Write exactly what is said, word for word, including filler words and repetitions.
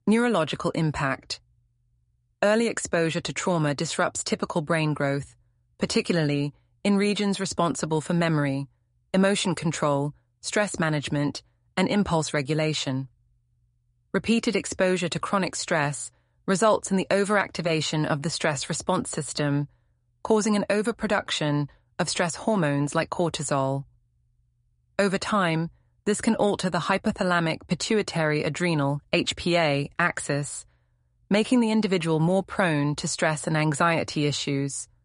Neurological impact. Early exposure to trauma disrupts typical brain growth, particularly in regions responsible for memory, emotion control, stress management, and impulse regulation. Repeated exposure to chronic stress results in the overactivation of the stress response system, causing an overproduction of stress hormones like cortisol. Over time, this can alter the hypothalamic pituitary adrenal H P A axis, making the individual more prone to stress and anxiety issues.